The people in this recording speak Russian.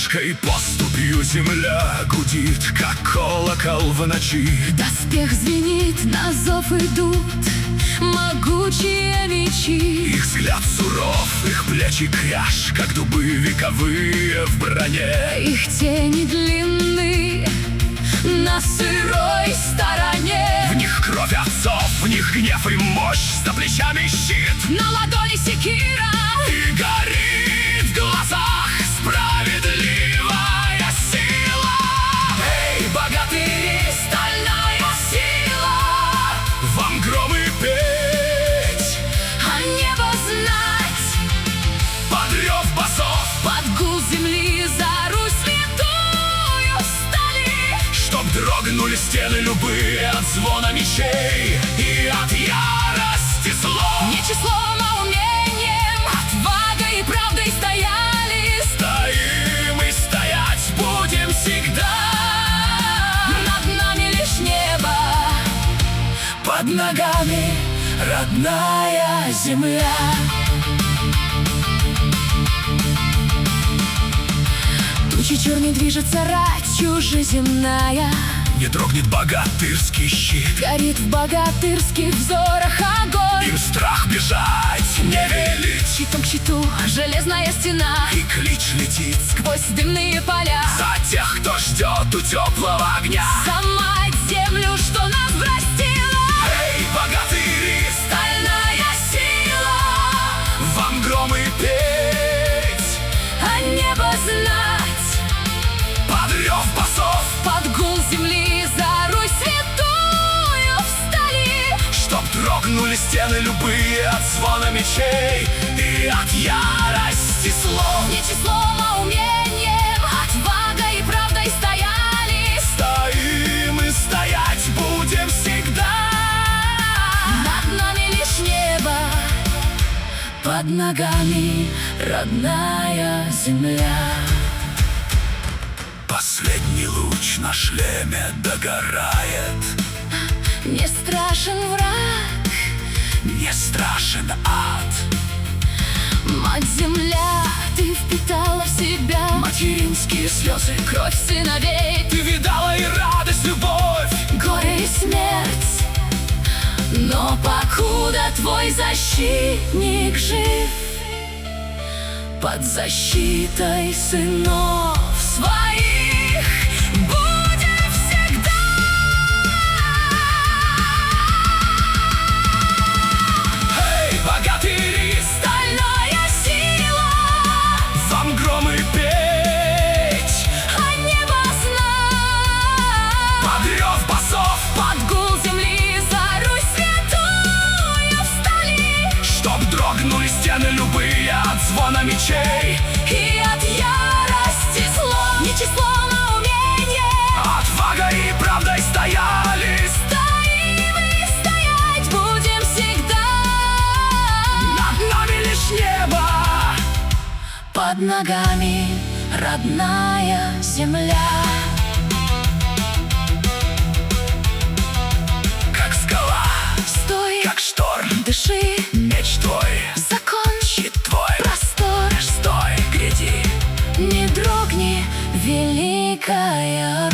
тяжкой поступью земля гудит, как колокол в ночи. Доспех звенит, на зов идут могучие мечи. Их взгляд суров, их плечи кряж, как дубы вековые в броне. Их тени длинны на сырой стороне. В них кровь отцов, в них гнев и мощь, за плечами щит, на ладони секира, и горит в глазах справедливая сила. Эй, богатыри, стальная сила, вам громы петь, а небо знать, под рев басов, под гул земли за Русь святую встали, чтоб дрогнули стены любые от звона мечей и от ярости слов. не числом, а умением, отвагой и правдой стояли. Стоим и стоять будем всегда. Над нами лишь небо, Под ногами родная земля. тучи черной движется рать земная, Не дрогнет богатырский щит, горит в богатырских взорах огонь. им страх бежать не велит, Щитом к щиту железная стена, и клич летит сквозь дымные поля. за тех, кто ждет у теплого огня. За мать землю, что нас взрастила, Эй, богатыри, стальная сила, вам громы петь, а небо знать, под рев басов, под гул земли за Русь святую встали, чтоб дрогнули стены любые от звона мечей и от ярости слов. не числом, а умением, отвагой и правдой стояли. Стоим и стоять будем всегда. Над нами лишь небо, Под ногами родная земля. последний луч на шлеме догорает. Не страшен враг, Не страшен ад, мать-земля, ты впитала в себя материнские слезы, кровь сыновей, ты видала и радость, любовь. горе и смерть. Но покуда твой защитник жив, под защитой сынов своих будем всегда. Эй, богатыри, Стальная сила, вам громы петь, а небо знать, под рев басов, под гул земли за Русь святую встали, чтоб дрогнули стены любые от звона мечей, и от ярости слов, не числом, а умением, отвагой и правдой стояли. стоим и стоять будем всегда. Над нами лишь небо, Под ногами родная земля. как скала, Стой, как шторм, дыши, меч твой, закон, щит твой, простор, стой, гряди. не дрогни, великая